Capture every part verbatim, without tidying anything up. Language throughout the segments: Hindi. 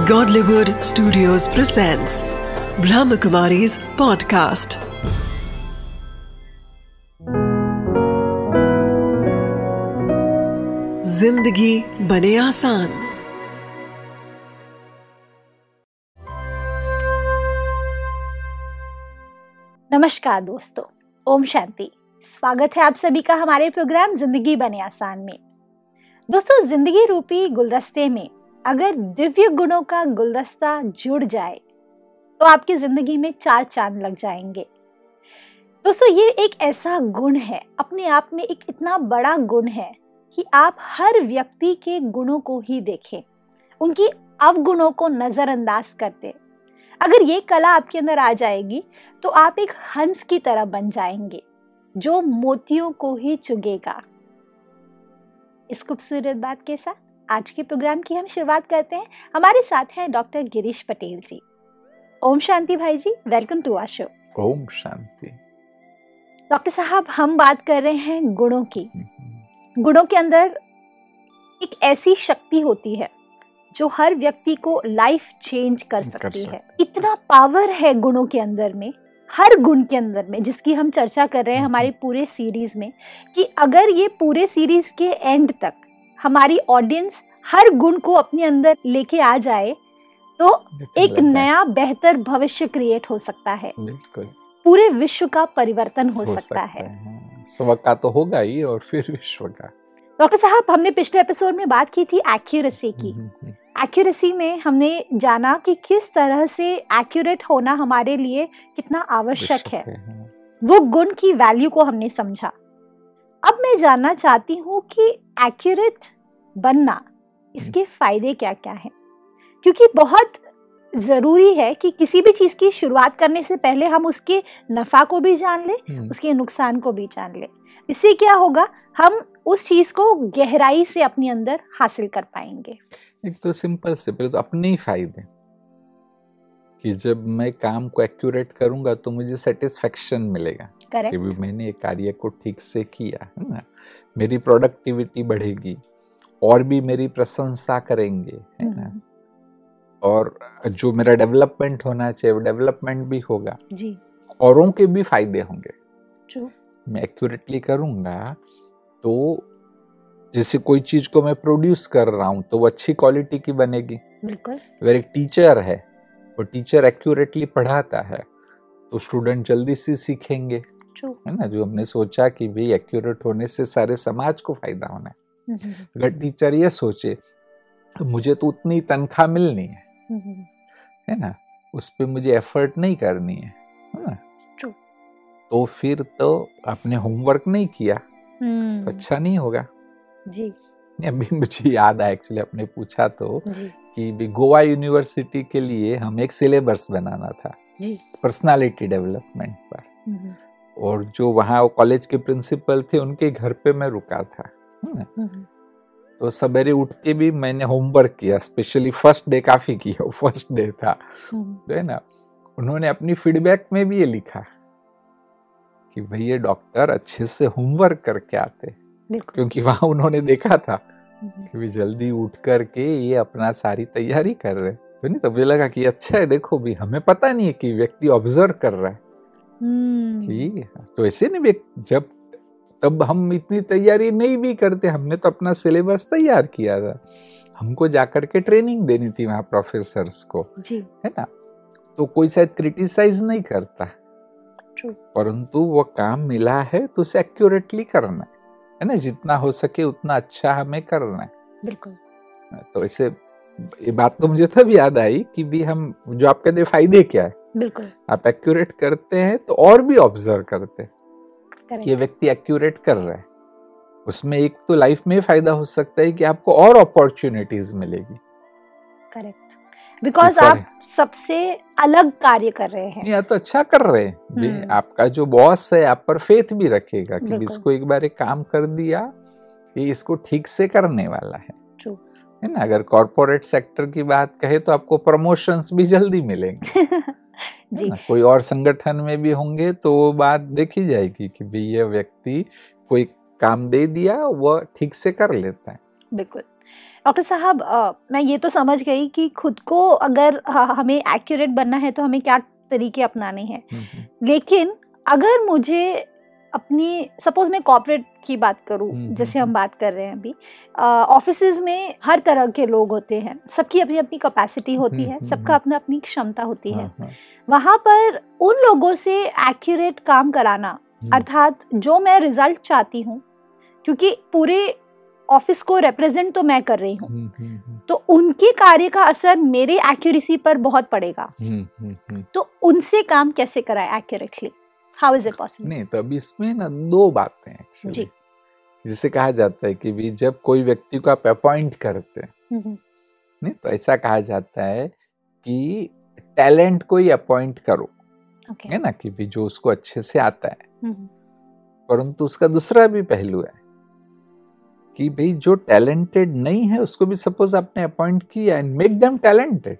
Godlywood Studios presents Brahmakumari's podcast. जिंदगी बने आसान। नमस्कार दोस्तों, ओम शांति। स्वागत है आप सभी का हमारे प्रोग्राम जिंदगी बने आसान में। दोस्तों, जिंदगी रूपी गुलदस्ते में अगर दिव्य गुणों का गुलदस्ता जुड़ जाए तो आपकी जिंदगी में चार चांद लग जाएंगे। दोस्तों, ये एक ऐसा गुण है, अपने आप में एक इतना बड़ा गुण है कि आप हर व्यक्ति के गुणों को ही देखें, उनकी अवगुणों को नजरअंदाज करते। अगर ये कला आपके अंदर आ जाएगी तो आप एक हंस की तरह बन जाएंगे जो मोतियों को ही चुगेगा। इस खूबसूरत बात के साथ आज के प्रोग्राम की हम शुरुआत करते हैं। हमारे साथ हैं डॉक्टर गिरीश पटेल जी। ओम शांति भाई जी, वेलकम टू आवर शो। ओम शांति। डॉक्टर साहब, हम बात कर रहे हैं गुणों की। गुणों के अंदर एक ऐसी शक्ति होती है जो हर व्यक्ति को लाइफ चेंज कर सकती है। इतना पावर है गुणों के अंदर में, हर गुण के अंदर में, जिसकी हम चर्चा कर रहे हैं हमारे पूरे सीरीज में, कि अगर ये पूरे सीरीज के एंड तक हमारी ऑडियंस हर गुण को अपने अंदर लेके आ जाए तो एक नया बेहतर भविष्य क्रिएट हो सकता है। बिल्कुल, पूरे विश्व का परिवर्तन हो, हो सकता, सकता है, है। स्व का तो होगा ही और फिर विश्व का। डॉक्टर साहब, हमने पिछले एपिसोड में बात की थी एक्यूरेसी की। एक्यूरेसी में हमने जाना कि किस तरह से एक्यूरेट होना हमारे लिए कितना आवश्यक है, है। वो गुण की वैल्यू को हमने समझा। अब मैं जानना चाहती हूँ कि एक्यूरेट बनना, इसके फायदे क्या क्या हैं? क्योंकि बहुत जरूरी है कि किसी भी चीज की शुरुआत करने से पहले हम उसके नफा को भी जान लें, उसके नुकसान को भी जान लें। इससे क्या होगा, हम उस चीज को गहराई से अपने अंदर हासिल कर पाएंगे। एक तो सिंपल से पहले तो अपने ही फायदे, कि जब मैं काम को एक्यूरेट करूंगा तो मुझे सेटिस्फेक्शन मिलेगा कि भी मैंने एक कार्य को ठीक से किया है ना। मेरी प्रोडक्टिविटी बढ़ेगी और भी मेरी प्रशंसा करेंगे, है ना। और जो मेरा डेवलपमेंट होना चाहिए वो डेवलपमेंट भी होगा जी। औरों के भी फायदे होंगे। True. मैं एक्यूरेटली करूंगा तो जैसे कोई चीज को मैं प्रोड्यूस कर रहा हूं तो वो अच्छी क्वालिटी की बनेगी। बिल्कुल। अगर एक टीचर है, वो टीचर एक्यूरेटली पढ़ाता है तो स्टूडेंट जल्दी से सीखेंगे। True. है ना। जो हमने सोचा कि भाई एक्यूरेट होने से सारे समाज को फायदा होना है। अगर टीचर ये सोचे तो मुझे तो उतनी तनख्वाह मिलनी है, है ना, उस पे मुझे एफर्ट नहीं करनी है, है ना, True. तो फिर तो आपने होमवर्क नहीं किया तो अच्छा नहीं होगा जी। अभी मुझे याद आया, एक्चुअली आपने पूछा तो कि भी गोवा यूनिवर्सिटी के लिए हम एक सिलेबस बनाना था पर्सनालिटी डेवलपमेंट पर, और जो वहाँ कॉलेज के प्रिंसिपल थे उनके घर पे मैं रुका था, है ना। तो सवेरे उठ के भी मैंने होमवर्क किया, स्पेशली फर्स्ट डे काफी किया, फर्स्ट डे था तो, है ना। उन्होंने अपनी फीडबैक में भी ये लिखा कि भाई ये डॉक्टर अच्छे से होमवर्क करके आते, क्योंकि वहां उन्होंने देखा था कि भी जल्दी उठ करके ये अपना सारी तैयारी कर रहे, तो नहीं तो मुझे लगा कि अच्छा है, देखो भी हमें पता नहीं है कि व्यक्ति ऑब्जर्व कर रहा है कि, तो ऐसे नहीं, जब तब हम इतनी तैयारी नहीं भी करते, हमने तो अपना सिलेबस तैयार किया था, हमको जाकर के ट्रेनिंग देनी थी वहाँ प्रोफेसर्स को जी। है ना। तो कोई शायद क्रिटिसाइज नहीं करता, परंतु वो काम मिला है तो उसे एक्यूरेटली करना है ना, जितना हो सके उतना अच्छा हमें करना है। बिल्कुल। तो इसे ये बात तो मुझे तब याद आई कि भी हम जो आप कहते फायदे क्या है, बिल्कुल, आप एक्यूरेट करते हैं तो और भी ऑब्जर्व करते हैं ये व्यक्ति एक्यूरेट कर रहा है, उसमें एक तो लाइफ में फायदा हो सकता है कि आपको और अपॉर्चुनिटीज मिलेगी। करेक्ट, बिकॉज आप सबसे अलग कार्य कर रहे हैं, या तो अच्छा कर रहे हैं। आपका जो बॉस है आप पर फेथ भी रखेगा कि इसको एक बार एक काम कर दिया, ये इसको ठीक से करने वाला है, True. है ना। अगर कॉर्पोरेट सेक्टर की बात कहे तो आपको प्रमोशंस भी जल्दी मिलेंगे जी। कोई और संगठन में भी होंगे तो वो बात देखी जाएगी कि भाई ये व्यक्ति कोई काम दे दिया वो ठीक से कर लेता है। बिल्कुल। डॉक्टर साहब, मैं ये तो समझ गई कि खुद को अगर हमें एक्यूरेट बनना है तो हमें क्या तरीके अपनाने हैं, लेकिन अगर मुझे अपनी, सपोज मैं कॉर्पोरेट की बात करूं, जैसे हम बात कर रहे हैं अभी, ऑफिसेज में हर तरह के लोग होते हैं, सबकी अपनी अपनी कैपेसिटी होती है, सबका अपना अपनी क्षमता होती है। वहां पर उन लोगों से एक्यूरेट काम कराना, अर्थात जो मैं रिजल्ट चाहती हूँ, क्योंकि पूरे ऑफिस को रिप्रेजेंट तो मैं कर रही हूँ, तो उनके कार्य का असर मेरे एक्यूरेसी पर बहुत पड़ेगा, तो उनसे काम कैसे कराए accurately? How is it possible? नहीं, तो अभी इसमें ना दो बातें हैं एक्चुअली। जिसे कहा जाता है कि भी जब कोई व्यक्ति को आप अपॉइंट करते हैं, नहीं तो ऐसा कहा जाता है कि टैलेंट को ही अपॉइंट करो, okay. है ना, कि भी जो उसको अच्छे से आता है। परंतु उसका दूसरा भी पहलू है कि भाई जो टैलेंटेड नहीं है उसको भी सपोज आपने अपॉइंट किया, एंड मेक देम टैलेंटेड।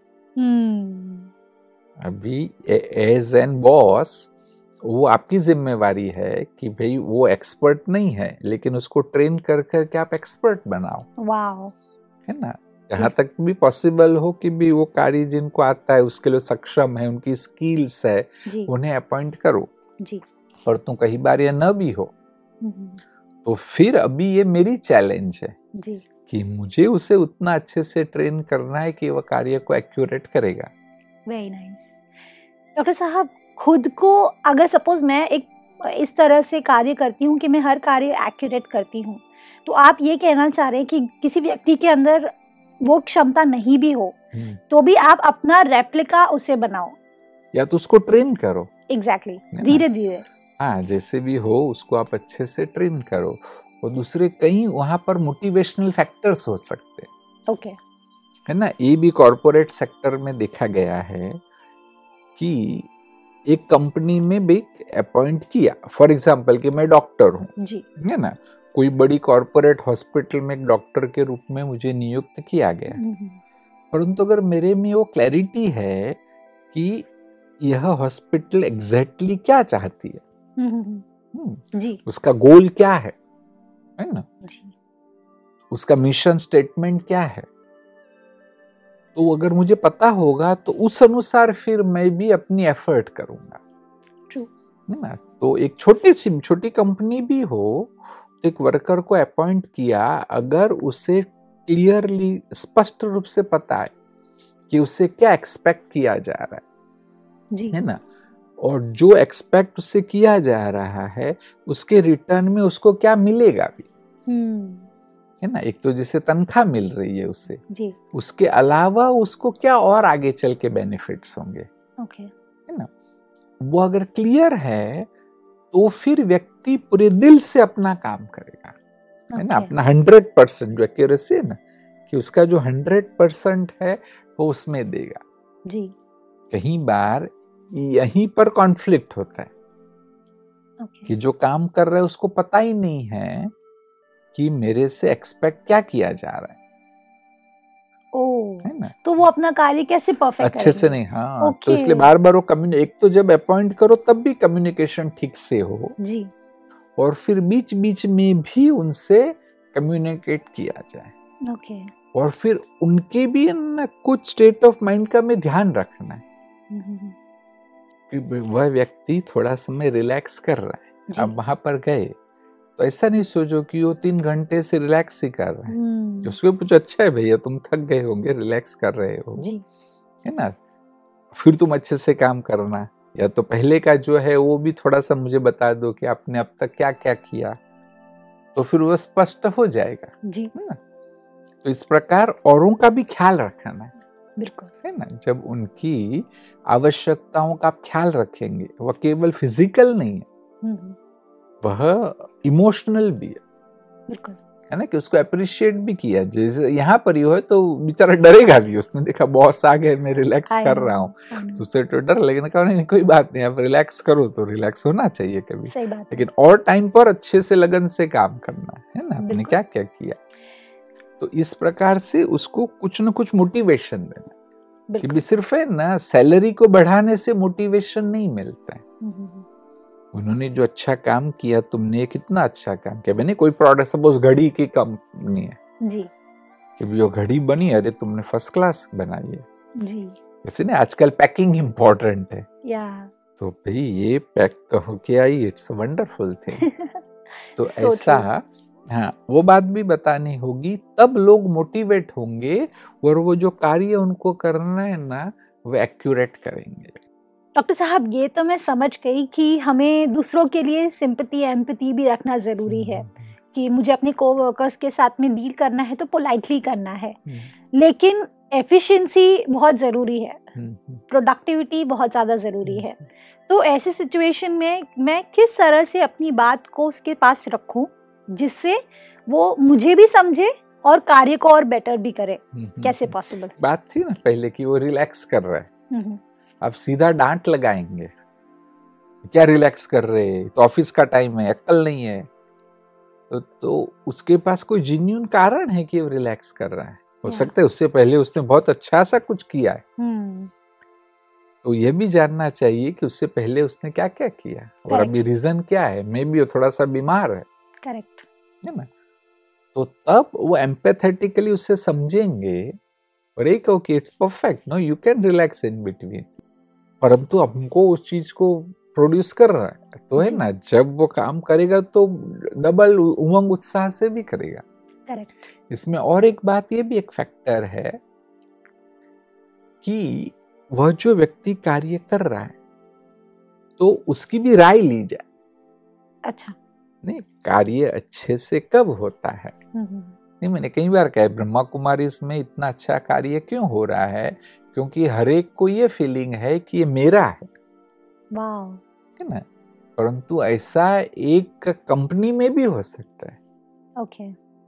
अभी एज एन बॉस वो आपकी जिम्मेवारी है कि भाई वो एक्सपर्ट नहीं है, लेकिन उसको ट्रेन कर करके आप एक्सपर्ट बनाओ। वाओ, है ना, जहाँ तक भी पॉसिबल हो कि भी वो कार्य जिनको आता है, उसके लिए सक्षम है, उनकी स्किल्स है, उन्हें अपॉइंट करो जी। और तो कई बार ये न भी हो, तो फिर अभी ये मेरी चैलेंज है जी, कि मुझे उसे उतना अच्छे से ट्रेन करना है कि वह कार्य को एक्यूरेट करेगा। Very nice. डॉक्टर साहब, खुद को अगर सपोज मैं एक इस तरह से कार्य करती हूँ कि मैं हर कार्य एक्यूरेट करती हूँ, तो आप ये कहना चाह रहे हैं कि किसी व्यक्ति के अंदर वो क्षमता नहीं भी हो तो भी आप अपना रेप्लिका उसे बनाओ, या तो उसको ट्रेन करो। एग्जैक्टली, धीरे धीरे, हाँ, जैसे भी हो उसको आप अच्छे से ट्रेन करो। और दूसरे कई वहां पर मोटिवेशनल फैक्टर्स हो सकते हैं, ओके okay. है ना। ये भी कॉर्पोरेट सेक्टर में देखा गया है कि एक कंपनी में भी अपॉइंट किया, फॉर एग्जांपल कि मैं डॉक्टर हूँ जी, है ना, कोई बड़ी कॉर्पोरेट हॉस्पिटल में एक डॉक्टर के रूप में मुझे नियुक्त किया गया, परंतु अगर मेरे में वो क्लैरिटी है कि यह हॉस्पिटल एग्जैक्टली क्या चाहती है, जी, उसका गोल क्या है है ना जी, उसका मिशन स्टेटमेंट क्या है, तो अगर मुझे पता होगा तो उस अनुसार फिर मैं भी अपनी एफर्ट करूंगा, है ना। तो एक छोटी सी छोटी कंपनी भी हो तो एक वर्कर को अपॉइंट किया, अगर उसे क्लियरली स्पष्ट रूप से पता है कि उसे क्या एक्सपेक्ट किया जा रहा है जी, है ना, और जो एक्सपेक्ट उससे किया जा रहा है उसके रिटर्न में उसको क्या मिलेगा भी, है ना। एक तो जैसे तनख्वाह मिल रही है उससे जी, उसके अलावा उसको क्या और आगे चल के बेनिफिट्स होंगे, ओके, है ना। वो अगर क्लियर है तो फिर व्यक्ति पूरे दिल से अपना काम करेगा, okay. है ना, अपना हंड्रेड परसेंट जो एक्यूरेसी है ना, कि उसका जो हंड्रेड परसेंट है वो उसमें देगा जी। कहीं बार यहीं पर कॉन्फ्लिक्ट होता है okay. कि जो काम कर रहा है उसको पता ही नहीं है कि मेरे से एक्सपेक्ट क्या किया जा रहा है, ओ, है ना, तो वो अपना कार्य कैसे परफेक्ट अच्छे से नहीं, हाँ okay. तो इसलिए बार बार वो कम्युनि एक तो जब अपॉइंट करो तब भी कम्युनिकेशन ठीक से हो जी, और फिर बीच बीच में भी उनसे कम्युनिकेट किया जाए, ओके, और फिर उनके भी न कुछ स्टेट ऑफ माइंड का में ध्यान रखना है कि वह व्यक्ति थोड़ा समय रिलैक्स कर रहा है। अब वहां पर गए तो ऐसा नहीं सोचो कि वो तीन घंटे से रिलैक्स ही कर रहे हैं, उसको कुछ अच्छा है भैया, तुम थक गए होंगे, रिलैक्स कर रहे हो जी, है ना, फिर तुम अच्छे से काम करना, या तो पहले का जो है वो भी थोड़ा सा मुझे बता दो कि आपने अब तक क्या क्या किया, तो फिर वो स्पष्ट हो जाएगा जी, है ना। तो इस प्रकार औरों का भी ख्याल रखना है, बिल्कुल, है ना। जब उनकी आवश्यकताओं का आप ख्याल रखेंगे, वह केवल फिजिकल नहीं है, वह इमोशनल भी है, बिल्कुल, है ना, कि उसको अप्रिशिएट भी किया। जैसे यहाँ पर ये है तो बेचारा डरेगा भी, उसने देखा बॉस आ गए, मैं रिलैक्स कर रहा हूँ, तो उससे तो डर लगेगा, कहा नहीं कोई बात नहीं, आप रिलैक्स करो, तो रिलैक्स होना चाहिए कभी, सही बात, लेकिन और टाइम पर अच्छे से लगन से काम करना है ना, आपने क्या क्या किया। तो इस प्रकार से उसको कुछ न कुछ मोटिवेशन देना, कि भी सिर्फ है ना सैलरी को बढ़ाने से मोटिवेशन नहीं मिलता है। उन्होंने जो अच्छा काम किया, तुमने कितना अच्छा काम किया, मैंने कोई प्रोडक्ट, सपोज घड़ी की कंपनी है जी, कि भी वो घड़ी बनी, अरे तुमने फर्स्ट क्लास बनाई है जी, जैसे ना आजकल पैकिंग इम्पोर्टेंट है, या तो भाई ये पैक होके आई, इट्स अ वंडरफुल थिंग। तो So ऐसा true. हाँ वो बात भी बतानी होगी, तब लोग मोटिवेट होंगे और वो जो कार्य उनको करना है ना वो एक्यूरेट करेंगे। डॉक्टर साहब, ये तो मैं समझ गई कि हमें दूसरों के लिए सिंपैथी एम्पैथी भी रखना ज़रूरी है, कि मुझे अपने कोवर्कर्स के साथ में डील करना है तो पोलाइटली करना है, लेकिन एफिशिएंसी बहुत ज़रूरी है, प्रोडक्टिविटी बहुत ज़्यादा ज़रूरी है। तो ऐसी सिचुएशन में मैं किस तरह से अपनी बात को उसके पास रखूं जिससे वो मुझे भी समझे और कार्य को और बेटर भी करे, कैसे पॉसिबल? बात थी ना पहले कि वो रिलैक्स कर रहा है, अब सीधा डांट लगाएंगे, क्या रिलैक्स कर रहे हैं, तो ऑफिस का टाइम है, अक्ल नहीं है, तो तो उसके पास कोई जेन्युइन कारण है कि वो रिलैक्स कर रहा है। हो सकता है उससे पहले उसने बहुत अच्छा सा कुछ किया है, तो ये भी जानना चाहिए कि उससे पहले उसने क्या क्या किया और अभी रीजन क्या है, मे बी वो थोड़ा सा बीमार है, करेक्ट है ना, तो तब वो एम्पैथेटिकली उससे समझेंगे और एक कहो कि it's perfect, no you can relax in between, परंतु हमको उस चीज को प्रोड्यूस कर रहा है तो है ना, जब वो काम करेगा तो डबल उमंग उत्साह से भी करेगा। करेक्ट। इसमें और एक बात ये भी एक फैक्टर है कि वह जो व्यक्ति कार्य कर रहा है तो उसकी भी राय ली जाए। अच्छा, नहीं, कार्य अच्छे से कब होता है, नहीं मैंने कई बार कहा ब्रह्मा कुमारी इसमें इतना अच्छा कार्य क्यों हो रहा है, क्योंकि हर एक को ये फीलिंग है कि ये मेरा है, वाह, है ना, परंतु ऐसा एक कंपनी में भी हो सकता है। ओके,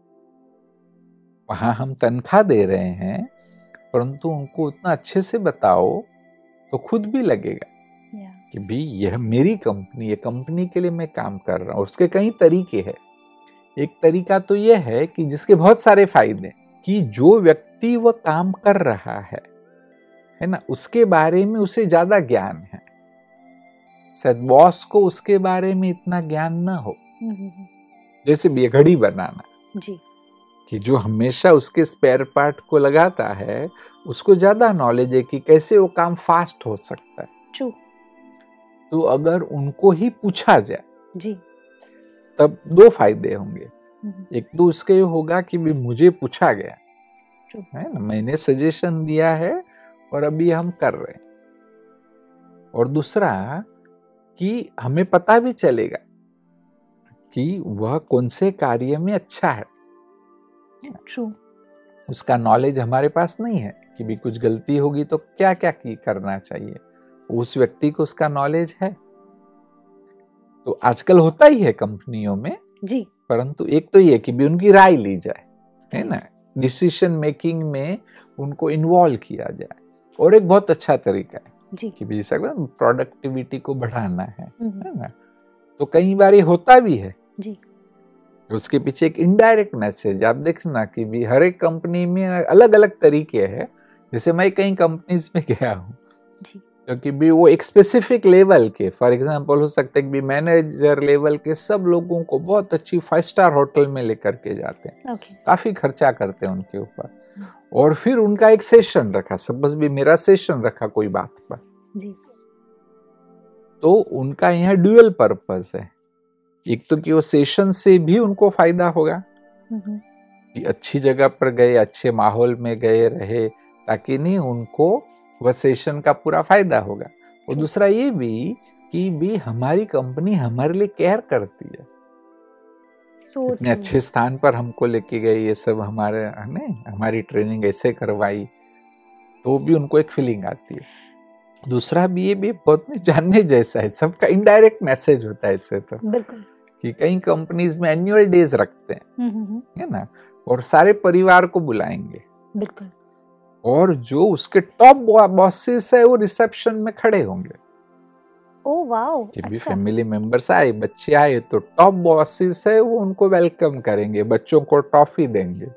वहां हम तनख्वाह दे रहे हैं परंतु उनको उतना अच्छे से बताओ तो खुद भी लगेगा yeah. कि भी यह मेरी कंपनी है, कंपनी के लिए मैं काम कर रहा हूं। उसके कई तरीके हैं। एक तरीका तो यह है कि जिसके बहुत सारे फायदे, कि जो व्यक्ति वह काम कर रहा है है ना, उसके बारे में उसे ज्यादा ज्ञान है, शायद बॉस को उसके बारे में इतना ज्ञान ना हो। जैसे भी घड़ी बनाना जी, कि जो हमेशा उसके स्पेयर पार्ट को लगाता है उसको ज्यादा नॉलेज है कि कैसे वो काम फास्ट हो सकता है। ट्रू। तो अगर उनको ही पूछा जाए जी, तब दो फायदे होंगे। एक तो उसके होगा कि भी मुझे पूछा गया है ना, मैंने सजेशन दिया है और अभी हम कर रहे हैं, और दूसरा कि हमें पता भी चलेगा कि वह कौन से कार्य में अच्छा है। ट्रू। उसका नॉलेज हमारे पास नहीं है कि भी कुछ गलती होगी तो क्या क्या की करना चाहिए, उस व्यक्ति को उसका नॉलेज है। तो आजकल होता ही है कंपनियों में जी, परंतु एक तो ये कि भी उनकी राय ली जाए, है ना, डिसीजन मेकिंग में उनको इन्वॉल्व किया जाए। और एक बहुत अच्छा तरीका है जी, कि भी प्रोडक्टिविटी को बढ़ाना है, है ना, तो कई बार ये होता भी है जी, उसके पीछे एक इनडायरेक्ट मैसेज आप देखना कि भी हर एक कंपनी में अलग अलग तरीके हैं। जैसे मैं कई कंपनीज में गया हूँ क्योंकि भी वो एक स्पेसिफिक लेवल के, फॉर एग्जांपल हो सकता है कि भी मैनेजर लेवल के सब लोगों को बहुत अच्छी फाइव स्टार होटल में लेकर के जाते हैं, okay. काफी खर्चा करते हैं उनके ऊपर, और फिर उनका एक सेशन रखा, सपोज भी मेरा सेशन रखा कोई बात पर जी, तो उनका यहाँ ड्यूअल पर्पस है। एक तो कि वो सेशन से भी उनको फायदा होगा कि अच्छी जगह पर गए, अच्छे माहौल में गए रहे, ताकि नहीं उनको वह सेशन का पूरा फायदा होगा। और दूसरा ये भी कि भी हमारी कंपनी हमारे लिए केयर करती है, so इतने अच्छे स्थान पर हमको लेके गए, ये सब हमारे ने हमारी ट्रेनिंग ऐसे करवाई, तो भी उनको एक फीलिंग आती है। दूसरा भी ये भी बहुत जानने जैसा है, सबका इनडायरेक्ट मैसेज होता है इससे, तो बिल्कुल कि कई कंपनीज में एनुअल डेज रखते हैं, है ना, और सारे परिवार को बुलाएंगे, बिल्कुल, और जो उसके टॉप बॉसेस है वो रिसेप्शन में खड़े होंगे। ओह वाओ, कि भी फैमिली मेंबर्स आए, बच्चे आए, तो टॉप बॉसेस है वो उनको वेलकम करेंगे, बच्चों को टॉफी देंगे।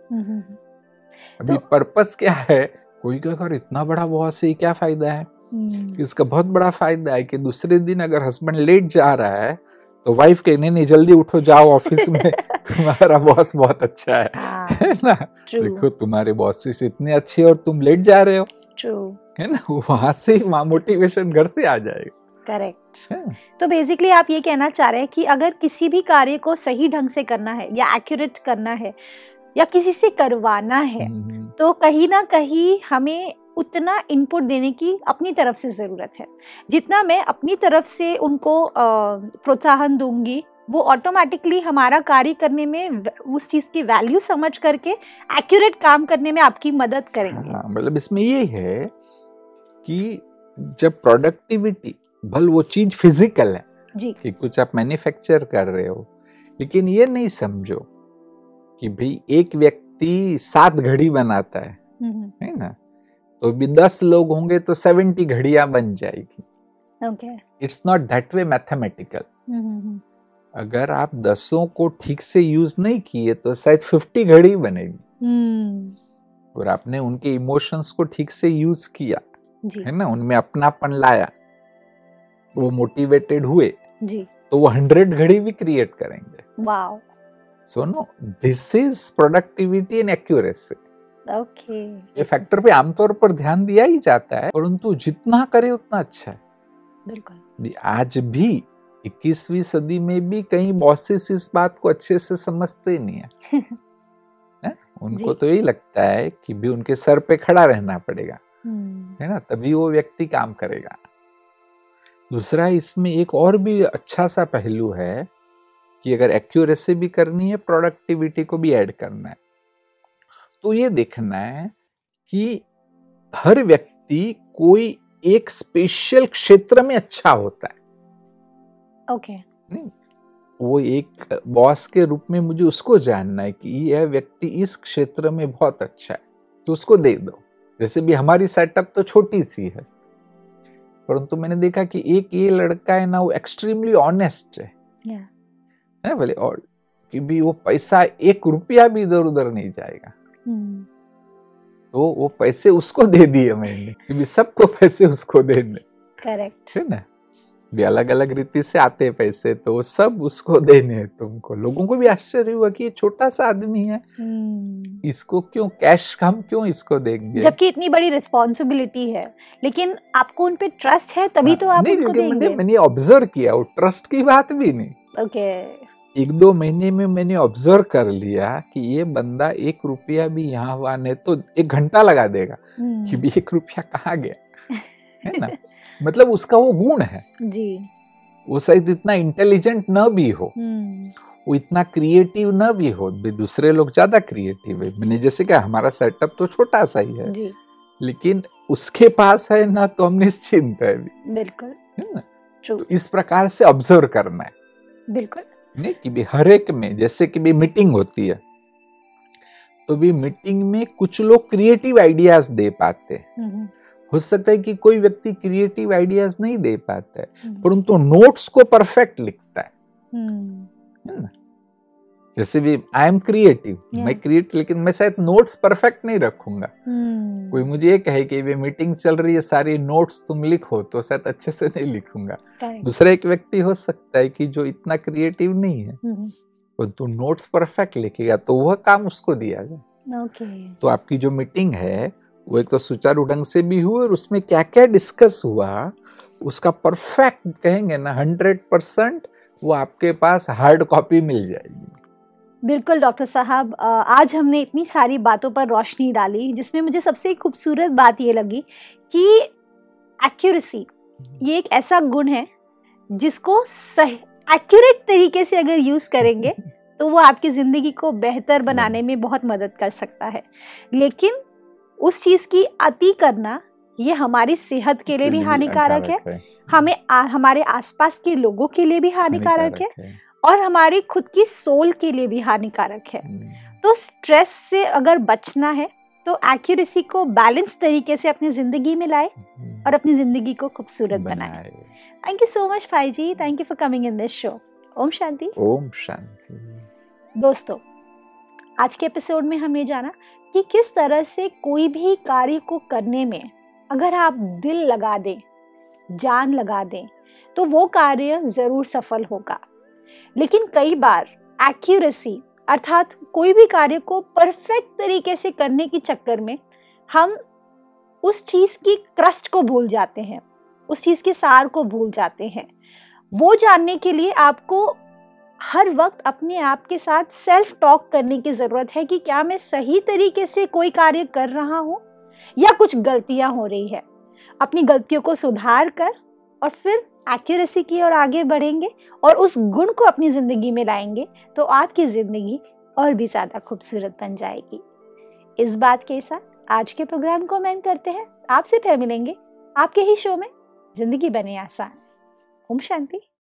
अभी तो, पर्पस क्या है, कोई कहेगा इतना बड़ा बॉस है क्या फायदा है, इसका बहुत बड़ा फायदा है कि दूसरे दिन अगर हस्बैंड लेट जा रहा है तो वाइफ कहे नहीं नहीं जल्दी उठो जाओ ऑफिस में, तुम्हारा बॉस बहुत अच्छा है, हाँ, है ना, देखो तुम्हारे बॉसेस इतने अच्छे और तुम लेट जा रहे हो, ट्रू, है ना, वहां से मोटिवेशन घर से आ जाएगा। करेक्ट। तो बेसिकली आप ये कहना चाह रहे हैं कि अगर किसी भी कार्य को सही ढंग से करना है या एक्यूरेट करना है या किसी से करवाना है तो कहीं ना कहीं हमें उतना इनपुट देने की अपनी तरफ से ज़रूरत है। जितना मैं अपनी तरफ से उनको प्रोत्साहन दूंगी वो ऑटोमेटिकली हमारा कार्य करने में उस चीज़ की वैल्यू समझ करके एक्यूरेट काम करने में आपकी मदद करेंगे। हाँ, मतलब इसमें ये है कि जब प्रोडक्टिविटी भल वो चीज फिजिकल है जी, कि कुछ आप मैन्युफैक्चर कर रहे हो, लेकिन ये नहीं समझो कि भाई एक व्यक्ति सात घड़ी बनाता है, है ना, तो भी दस लोग होंगे तो सेवेंटी घड़ियां बन जाएगी। Okay, it's not that way mathematical. अगर आप दसों को ठीक से यूज नहीं किए तो शायद फिफ्टी घड़ी बनेगी। hmm. और आपने उनके इमोशंस को ठीक से यूज किया जी, है ना, उनमें अपनापन लाया, वो मोटिवेटेड हुए जी, तो वो हंड्रेड घड़ी भी क्रिएट करेंगे। Wow, so no this is productivity and accuracy. Okay, ये फैक्टर पे आमतौर पर ध्यान दिया ही जाता है, परंतु जितना करे उतना अच्छा है। बिल्कुल। आज भी इक्कीसवीं सदी में भी कई बॉसेस इस बात को अच्छे से समझते नहीं है, है? उनको तो यही लगता है कि भी उनके सर पे खड़ा रहना पड़ेगा, है ना, तभी वो व्यक्ति काम करेगा। दूसरा इसमें एक और भी अच्छा सा पहलू है कि अगर एक्यूरेसी भी करनी है, प्रोडक्टिविटी को भी ऐड करना है, तो ये देखना है कि हर व्यक्ति कोई एक स्पेशल क्षेत्र में अच्छा होता है। Okay okay. नहीं, वो एक बॉस के रूप में मुझे उसको जानना है कि यह व्यक्ति इस क्षेत्र में बहुत अच्छा है, तो उसको दे दो। जैसे भी हमारी सेटअप तो छोटी सी है, परंतु मैंने देखा कि एक ये लड़का है ना, वो एक्सट्रीमली ऑनेस्ट है, yeah. है बोले, और कि भी वो पैसा एक रुपया भी इधर उधर नहीं जाएगा। hmm. तो वो पैसे उसको दे दिए मैंने, कि सबको पैसे उसको देने, करेक्ट, है ना, भी अलग अलग रीति से आते हैं पैसे, तो सब उसको देने हैं तुमको। लोगों को भी आश्चर्य हुआ कि ये छोटा सा आदमी है, hmm. इसको क्यों कैश हम क्यों इसको देंगे, जबकि इतनी बड़ी रिस्पॉन्सिबिलिटी है, लेकिन आपको उन पे ट्रस्ट है तभी तो आप नहीं, उनको देंगे। मैंने मैंने ऑब्जर्व किया, वो ट्रस्ट की बात भी नहीं। ओके, एक दो महीने में मैंने ऑब्जर्व कर लिया कि ये बंदा एक रुपया भी यहाँ वहां नहीं तो एक घंटा लगा देगा hmm. कि भी एक रुपया कहाँ गया, है ना, मतलब उसका वो गुण है जी। वो शायद इतना इंटेलिजेंट न भी हो, hmm. वो इतना क्रिएटिव न भी हो, भी दूसरे लोग ज्यादा क्रिएटिव है। मैंने जैसे कहा हमारा सेटअप तो छोटा सा ही है जी, लेकिन उसके पास है ना, तो हम निश्चिंत है भी, बिल्कुल, है ना। तो इस प्रकार से ऑब्जर्व करना है, बिल्कुल नहीं कि भी हर एक में, जैसे कि भी मीटिंग होती है तो भी मीटिंग में कुछ लोग क्रिएटिव आइडियाज दे पाते हैं, हो सकता है कि कोई व्यक्ति क्रिएटिव आइडियाज नहीं दे पाता है, परंतु नोट्स को परफेक्ट लिखता है, है ना। जैसे भी आई एम क्रिएटिव, मैं क्रिएट, लेकिन मैं शायद नोट्स परफेक्ट नहीं रखूंगा। hmm. कोई मुझे ये कहे कि वे मीटिंग चल रही है, सारी नोट्स तुम लिखो, तो शायद अच्छे से नहीं लिखूंगा। दूसरा एक व्यक्ति हो सकता है कि जो इतना क्रिएटिव नहीं है, hmm. और तू नोट्स परफेक्ट लिखेगा, तो वह काम उसको दिया जाए। okay. तो आपकी जो मीटिंग है वो एक तो सुचारू ढंग से भी हुई, और उसमें क्या क्या डिस्कस हुआ उसका परफेक्ट कहेंगे ना हंड्रेड परसेंट, वो आपके पास हार्ड कॉपी मिल जाएगी। बिल्कुल डॉक्टर साहब, आज हमने इतनी सारी बातों पर रोशनी डाली, जिसमें मुझे सबसे खूबसूरत बात ये लगी कि एक्यूरेसी ये एक ऐसा गुण है जिसको सही एक्यूरेट तरीके से अगर यूज करेंगे तो वो आपकी जिंदगी को बेहतर बनाने में बहुत मदद कर सकता है। लेकिन उस चीज की अति करना ये हमारी सेहत के लिए भी हानिकारक है, हमें आ, हमारे आसपास के लोगों के लिए भी हानिकारक है, है और हमारी खुद की सोल के लिए भी हानिकारक है। तो स्ट्रेस से अगर बचना है तो एक्यूरेसी को बैलेंस तरीके से अपनी जिंदगी में लाए और अपनी जिंदगी को खूबसूरत बनाए। थैंक यू सो मच भाई जी, thank you for coming in this show. ओम शांति। ओम शांति। दोस्तों, आज के एपिसोड में हमने जाना कि किस तरह से कोई भी कार्य को करने में अगर आप दिल लगा दें, जान लगा दें, तो वो कार्य जरूर सफल होगा। लेकिन कई बार एक्यूरेसी अर्थात कोई भी कार्य को परफेक्ट तरीके से करने के चक्कर में हम उस चीज की क्रस्ट को भूल जाते हैं, उस चीज के सार को भूल जाते हैं। वो जानने के लिए आपको हर वक्त अपने आप के साथ सेल्फ टॉक करने की जरूरत है कि क्या मैं सही तरीके से कोई कार्य कर रहा हूं या कुछ गलतियां हो रही है। अपनी गलतियों को सुधार कर और फिर एक्यूरेसी की ओर आगे बढ़ेंगे और उस गुण को अपनी जिंदगी में लाएंगे तो आपकी जिंदगी और भी ज्यादा खूबसूरत बन जाएगी। इस बात के साथ आज के प्रोग्राम को एंड करते हैं। आपसे फिर मिलेंगे आपके ही शो में जिंदगी बने आसान। ओम शांति।